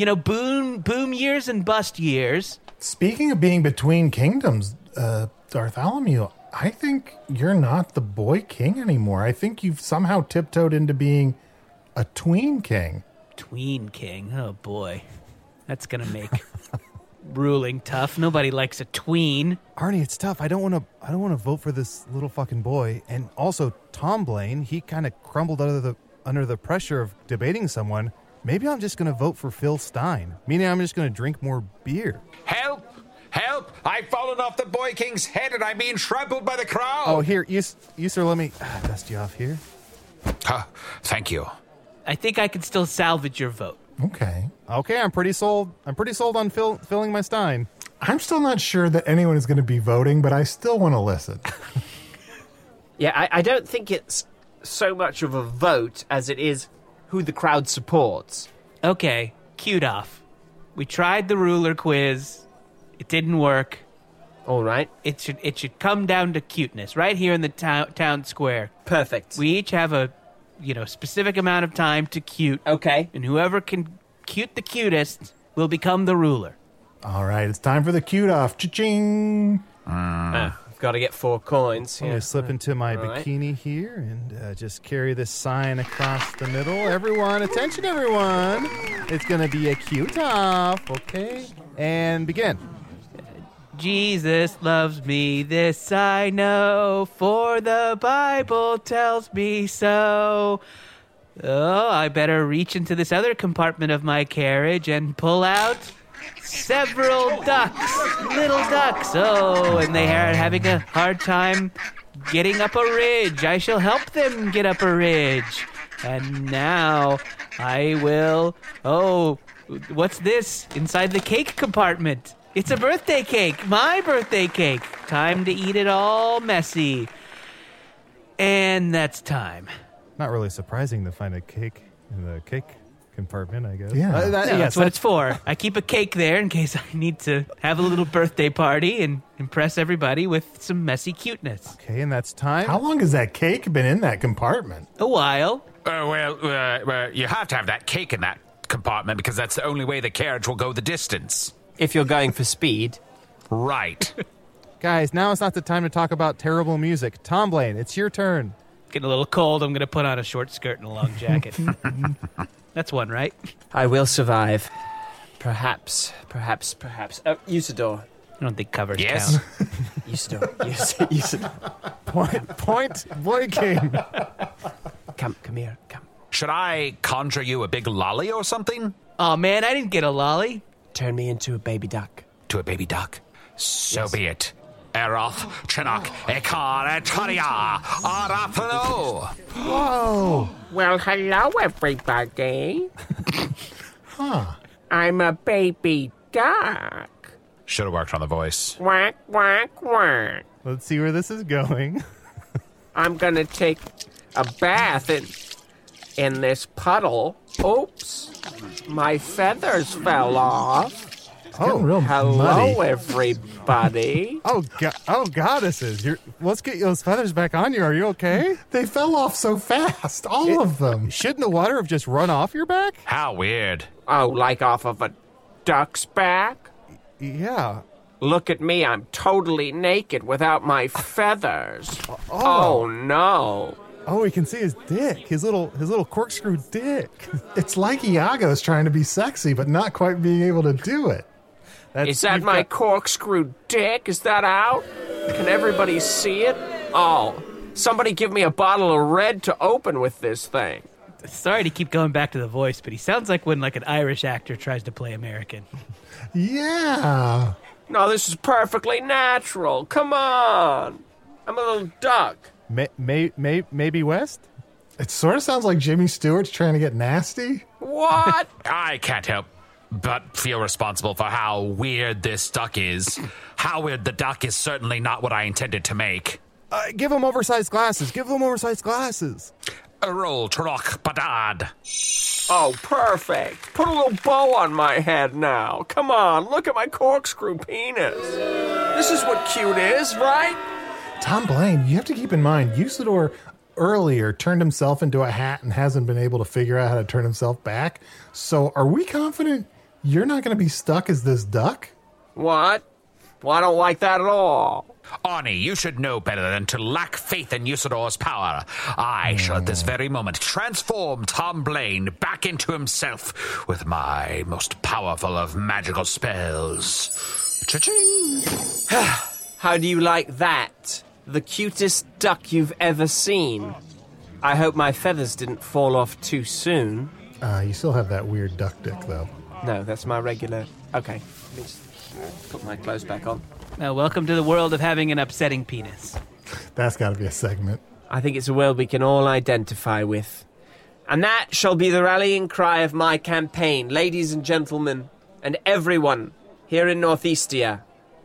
boom years and bust years. Speaking of being between kingdoms, Bartholomew, I think you're not the boy king anymore. I think you've somehow tiptoed into being a tween king. Tween king? Oh, boy. That's going to make... ruling tough. Nobody likes a tween. Arnie, it's tough. I don't want to vote for this little fucking boy. And also, Tom Blaine, he kind of crumbled under the pressure of debating someone. Maybe I'm just going to vote for Phil Stein, meaning I'm just going to drink more beer. Help! I've fallen off the boy king's head and I'm being trampled by the crowd. Oh, here, you sir, let me dust you off here. Thank you. I think I can still salvage your vote. Okay, I'm pretty sold on filling my Stein. I'm still not sure that anyone is going to be voting, but I still want to listen. Yeah, I don't think it's so much of a vote as it is who the crowd supports. Okay, cued off. We tried the ruler quiz. It didn't work. All right. It should come down to cuteness right here in the town square. Perfect. We each have a specific amount of time to cute. Okay. And whoever can cute the cutest will become the ruler. All right, it's time for the cute off. Cha-ching! I've got to get 4 coins. I'm going to slip into my bikini here and just carry this sign across the middle. Everyone, attention everyone. It's going to be a cute off, okay? And begin. Jesus loves me, this I know, for the Bible tells me so. Oh, I better reach into this other compartment of my carriage and pull out several ducks, little ducks. Oh, and they are having a hard time getting up a ridge. I shall help them get up a ridge. And now I will... Oh, what's this inside the cake compartment? It's a birthday cake, my birthday cake. Time to eat it all messy. And that's time. Not really surprising to find a cake in the cake compartment, I guess. Yeah. That's what it's for. I keep a cake there in case I need to have a little birthday party and impress everybody with some messy cuteness. Okay, and that's time. How long has that cake been in that compartment? A while. Well, you have to have that cake in that compartment because that's the only way the carriage will go the distance. If you're going for speed. Right. Guys, now it's not the time to talk about terrible music. Tom Blaine, it's your turn. Getting a little cold. I'm going to put on a short skirt and a long jacket. That's one, right? I will survive. Perhaps. Usador. I don't think covers Yes. count. Usador. Usador. Point blanking. Come here. Come. Should I conjure you a big lolly or something? Oh, man, I didn't get a lolly. Turn me into a baby duck. To a baby duck? So be it. Eroth, Chinook, Ekar, Etaria, Arathano. Whoa. Well, hello, everybody. I'm a baby duck. Should have worked on the voice. Quack, quack, quack. Let's see where this is going. I'm gonna take a bath in this puddle. Oops. My feathers fell off. Real Hello, muddy. everybody. Oh, goddesses. Let's get those feathers back on you. Are you okay? They fell off so fast, all of them. Shouldn't the water have just run off your back? How weird. Oh, like off of a duck's back? Yeah. Look at me, I'm totally naked without my feathers. Oh no. Oh, we can see his dick, his little corkscrew dick. It's like Iago's trying to be sexy, but not quite being able to do it. Is that my corkscrew dick? Is that out? Can everybody see it? Oh, somebody give me a bottle of red to open with this thing. Sorry to keep going back to the voice, but he sounds like when an Irish actor tries to play American. Yeah. No, this is perfectly natural. Come on. I'm a little duck. Maybe West? It sort of sounds like Jimmy Stewart's trying to get nasty. What? I can't help but feel responsible for how weird this duck is. How weird the duck is certainly not what I intended to make. Give him oversized glasses. A roll, Turok Badad. Oh, perfect. Put a little bow on my head now. Come on, look at my corkscrew penis. This is what cute is, right? Tom Blaine, you have to keep in mind, Usador earlier turned himself into a hat and hasn't been able to figure out how to turn himself back. So are we confident you're not going to be stuck as this duck? What? Well, I don't like that at all. Arnie, you should know better than to lack faith in Usador's power. I shall at this very moment transform Tom Blaine back into himself with my most powerful of magical spells. Cha-ching! How do you like that? The cutest duck you've ever seen. I hope my feathers didn't fall off too soon. You still have that weird duck dick, though. No, that's my regular... Okay, let me just put my clothes back on. Now, welcome to the world of having an upsetting penis. That's got to be a segment. I think it's a world we can all identify with. And that shall be the rallying cry of my campaign, ladies and gentlemen, and everyone here in Northeastia.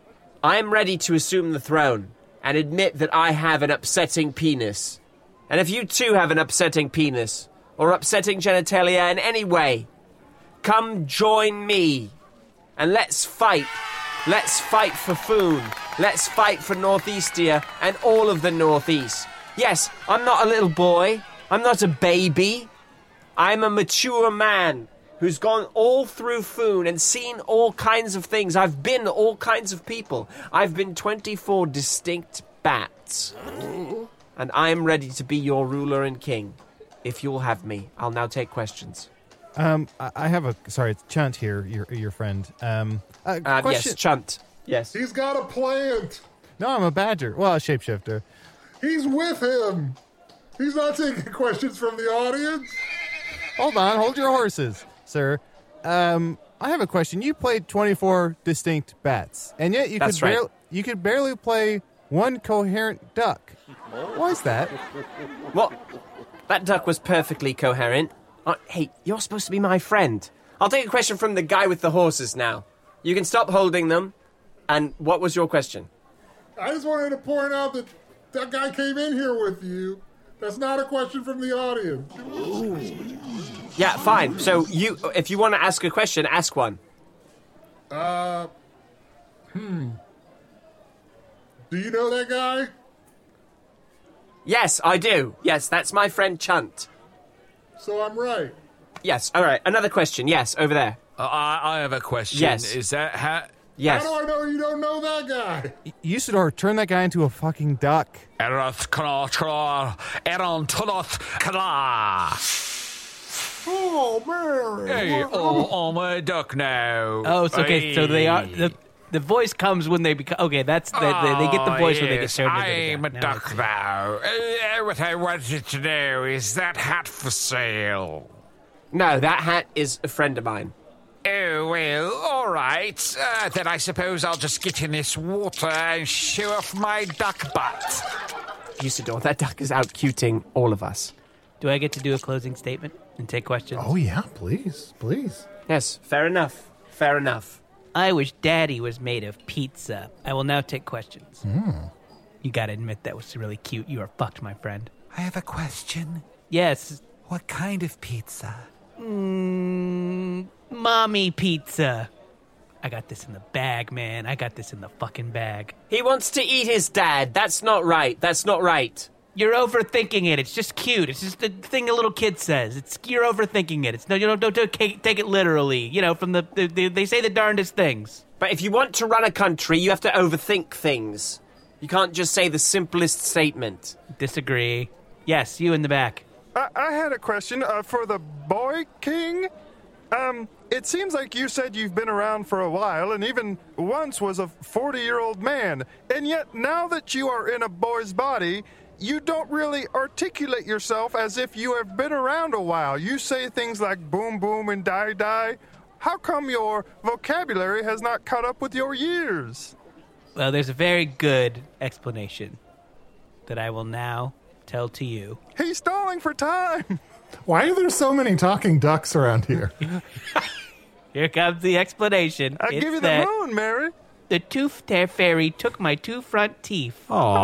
I am ready to assume the throne and admit that I have an upsetting penis. And if you too have an upsetting penis, or upsetting genitalia in any way, come join me, and let's fight. Let's fight for Foon. Let's fight for Northeastia and all of the Northeast. Yes, I'm not a little boy. I'm not a baby. I'm a mature man who's gone all through Foon and seen all kinds of things. I've been all kinds of people. I've been 24 distinct bats. And I'm ready to be your ruler and king. If you'll have me, I'll now take questions. I have a... Sorry, it's Chunt here, your friend. Question. Yes, Chunt. Yes. He's got a plant. No, I'm a badger. Well, a shapeshifter. He's with him. He's not taking questions from the audience. Hold on, hold your horses, sir. I have a question. You played 24 distinct bats, and yet you could barely play one coherent duck. Why's that? What? That duck was perfectly coherent. Hey, you're supposed to be my friend. I'll take a question from the guy with the horses now. You can stop holding them. And what was your question? I just wanted to point out that that guy came in here with you. That's not a question from the audience. Yeah, fine. So if you want to ask a question, ask one. Do you know that guy? Yes, I do. Yes, that's my friend Chunt. So I'm right. Yes, all right. Another question. Yes, over there. I have a question. Yes. Is that how... Yes. How do I know you don't know that guy? Usador, turn that guy into a fucking duck. Oh, Mary. Hey, I'm a duck now. Oh, it's okay. So they are the voice comes when they become. Okay, that's they get the voice when they get turned into I'm a duck now. What I wanted to know is that hat for sale? No, that hat is a friend of mine. Oh, well, all right. Then I suppose I'll just get in this water and show off my duck butt. Usador, that duck is out cuting all of us. Do I get to do a closing statement and take questions? Oh, yeah, please. Yes, fair enough. Fair enough. I wish Daddy was made of pizza. I will now take questions. You gotta admit that was really cute. You are fucked, my friend. I have a question. Yes. What kind of pizza? Mommy pizza. I got this in the bag, man. I got this in the fucking bag. He wants to eat his dad. That's not right. That's not right. You're overthinking it. It's just cute. It's just the thing a little kid says. You're overthinking it. It's no, you don't take it literally. You know, from they say the darndest things. But if you want to run a country, you have to overthink things. You can't just say the simplest statement. Disagree. Yes, you in the back. I had a question for the boy king. It seems like you said you've been around for a while and even once was a 40-year-old man. And yet now that you are in a boy's body, you don't really articulate yourself as if you have been around a while. You say things like boom, boom, and die, die. How come your vocabulary has not caught up with your years? Well, there's a very good explanation that I will now tell to you. He's stalling for time. Why are there so many talking ducks around here? Here comes the explanation. I'll give you the moon, Mary. The tooth fairy took my two front teeth.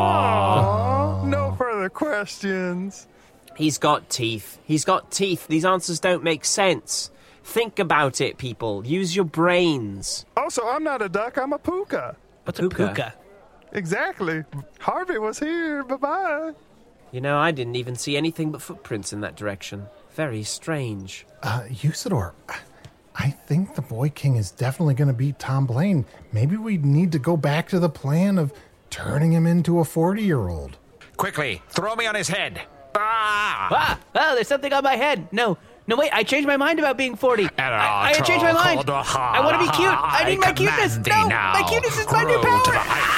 Aww. No further questions. He's got teeth. He's got teeth. These answers don't make sense. Think about it, people. Use your brains. Also, I'm not a duck. I'm a puka. What's a puka? Exactly. Harvey was here. Bye-bye. You know, I didn't even see anything but footprints in that direction. Very strange. Usador, I think the Boy King is definitely going to beat Tom Blaine. Maybe we need to go back to the plan of turning him into a 40-year-old. Quickly, throw me on his head. Ah! Oh, there's something on my head. No, wait, I changed my mind about being 40. I changed my mind. I want to be cute. I need my cuteness. No, my cuteness is my new power. To the height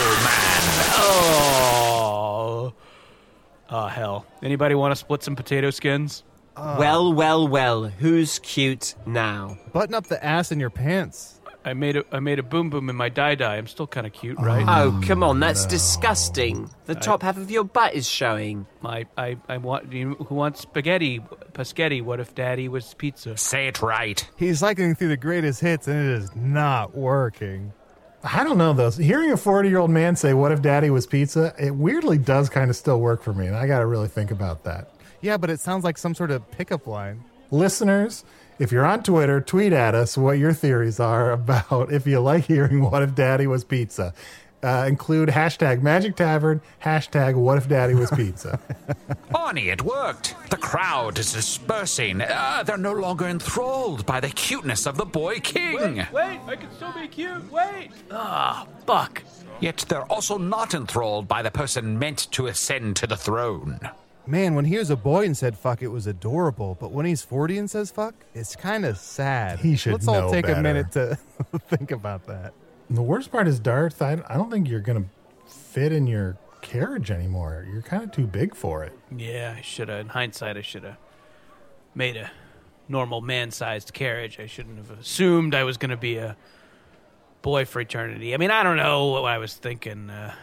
of a full man. Oh, hell. Anybody want to split some potato skins? Well. Who's cute now? Button up the ass in your pants. I made a boom boom in my dye-dye. I'm still kind of cute, right? Oh, come on, that's disgusting. The top half of your butt is showing. I want. Who wants spaghetti? Paschetti. What if Daddy was pizza? Say it right. He's cycling through the greatest hits, and it is not working. I don't know, though. Hearing a 40-year-old man say, what if Daddy was pizza, it weirdly does kind of still work for me, and I got to really think about that. Yeah, but it sounds like some sort of pickup line. Listeners, if you're on Twitter, tweet at us what your theories are about if you like hearing what if Daddy was pizza. Include hashtag Magic Tavern, hashtag what if Daddy was pizza. Arnie, it worked. The crowd is dispersing. They're no longer enthralled by the cuteness of the Boy King. Wait, I can still be cute. Wait. Ah, fuck. Yet they're also not enthralled by the person meant to ascend to the throne. Man, when he was a boy and said fuck, it was adorable. But when he's 40 and says fuck, it's kind of sad. He should Let's know all take better. a minute to think about that. And the worst part is, Darth, I don't think you're going to fit in your carriage anymore. You're kind of too big for it. Yeah, I should have. In hindsight, I should have made a normal man-sized carriage. I shouldn't have assumed I was going to be a boy for eternity. I mean, I don't know what I was thinking.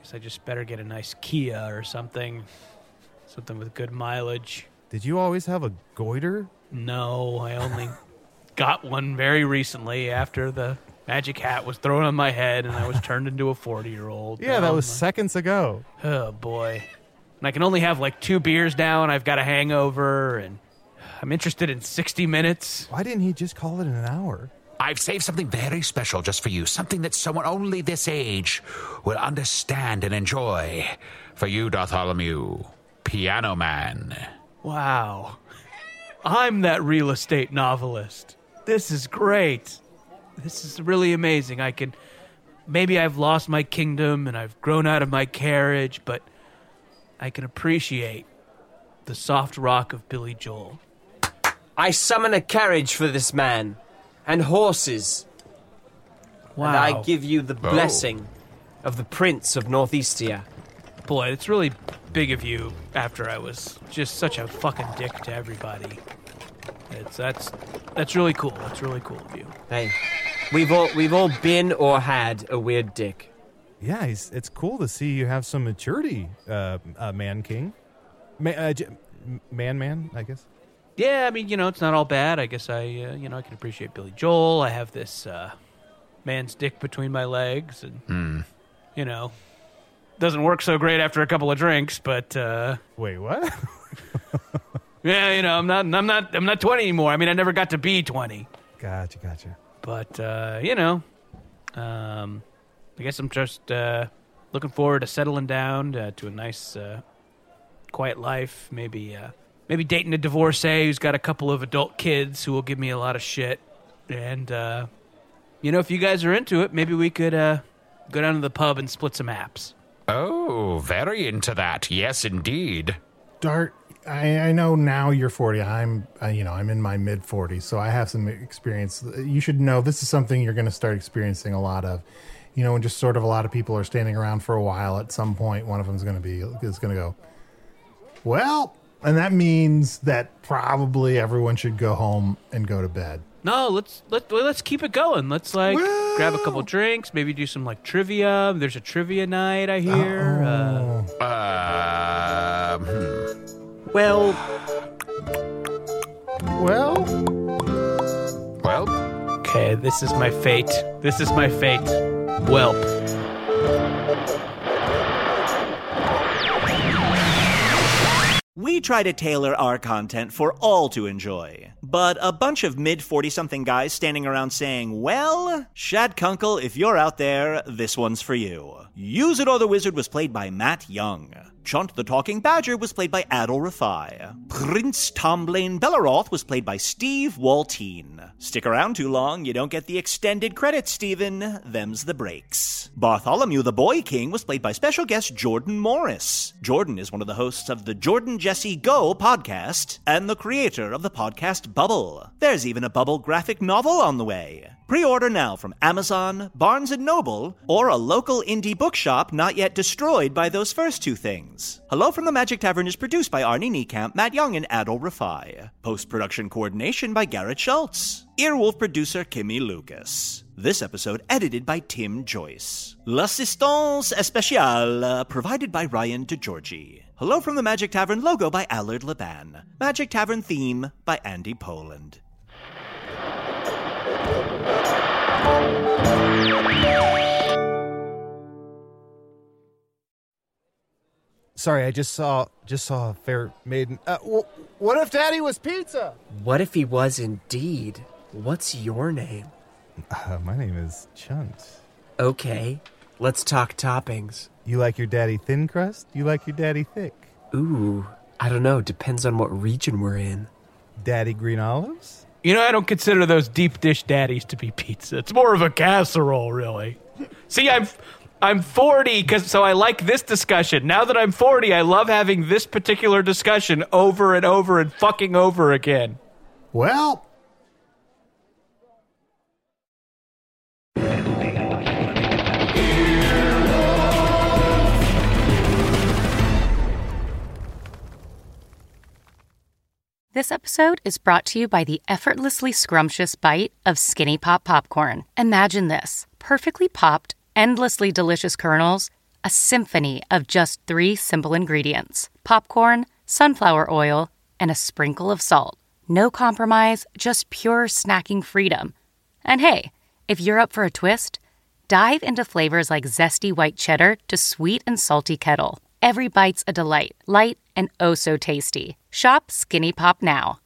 Guess I just better get a nice Kia or something. Something with good mileage. Did you always have a goiter? No, I only got one very recently after the magic hat was thrown on my head and I was turned into a 40-year-old. Yeah, that was seconds ago. Oh, boy. And I can only have like 2 beers now, and I've got a hangover, and I'm interested in 60 minutes. Why didn't he just call it an hour? I've saved something very special just for you, something that someone only this age will understand and enjoy. For you, Bartholomew, Piano Man. Wow. I'm that real estate novelist. This is great. This is really amazing. Maybe I've lost my kingdom and I've grown out of my carriage, but I can appreciate the soft rock of Billy Joel. I summon a carriage for this man, and horses. Wow. And I give you the blessing of the Prince of Northeastia. Boy, it's really big of you after I was just such a fucking dick to everybody. That's really cool. That's really cool of you. Hey, we've all been or had a weird dick. Yeah, it's cool to see you have some maturity, Man King. Man, I guess. Yeah, I mean, it's not all bad. I guess I can appreciate Billy Joel. I have this man's dick between my legs, and doesn't work so great after a couple of drinks. But wait, what? Yeah, I'm not 20 anymore. I mean, I never got to be 20. Gotcha. But I guess I'm just looking forward to settling down to a nice, quiet life. Maybe dating a divorcee who's got a couple of adult kids who will give me a lot of shit. And if you guys are into it, maybe we could go down to the pub and split some apps. Oh, very into that. Yes, indeed. Dart, I know now you're 40. I'm in my mid 40s, so I have some experience. You should know this is something you're going to start experiencing a lot of. When just sort of a lot of people are standing around for a while. At some point, one of them is going to go, well, and that means that probably everyone should go home and go to bed. No, let's keep it going. Let's grab a couple drinks, maybe do some trivia. There's a trivia night, I hear. Well. Okay, this is my fate. Welp. We try to tailor our content for all to enjoy, but a bunch of mid-40-something guys standing around saying, well, Shad Kunkel, if you're out there, this one's for you. Use It or the Wizard was played by Matt Young. Chunt the Talking Badger was played by Adol Rafai. Prince Tomblane Belleroth was played by Steve Waltine. Stick around too long, you don't get the extended credits, Steven. Them's the breaks. Bartholomew the Boy King was played by special guest Jordan Morris. Jordan is one of the hosts of the Jordan Jesse Go podcast and the creator of the podcast Bubble. There's even a Bubble graphic novel on the way. Pre-order now from Amazon, Barnes & Noble, or a local indie bookshop not yet destroyed by those first two things. Hello from the Magic Tavern is produced by Arnie Niekamp, Matt Young, and Adol Rafai. Post-production coordination by Garrett Schultz. Earwolf producer Kimmy Lucas. This episode edited by Tim Joyce. L'assistance spéciale provided by Ryan DeGiorgi. Hello from the Magic Tavern logo by Allard Laban. Magic Tavern theme by Andy Poland. Sorry, I just saw a fair maiden. What if Daddy was pizza? What if he was indeed? What's your name? My name is Chunt. Okay, let's talk toppings. You like your daddy thin crust? You like your daddy thick? Ooh, I don't know. Depends on what region we're in. Daddy green olives? I don't consider those deep dish daddies to be pizza. It's more of a casserole, really. See, I'm 40, so I like this discussion. Now that I'm 40, I love having this particular discussion over and over and fucking over again. Well... This episode is brought to you by the effortlessly scrumptious bite of Skinny Pop Popcorn. Imagine this: perfectly popped, endlessly delicious kernels A symphony of just 3 simple ingredients: popcorn, sunflower oil, and a sprinkle of salt. No compromise, just pure snacking freedom. And hey, if you're up for a twist, dive into flavors like zesty white cheddar to sweet and salty kettle. Every bite's a delight, light and oh so tasty. Shop Skinny Pop now.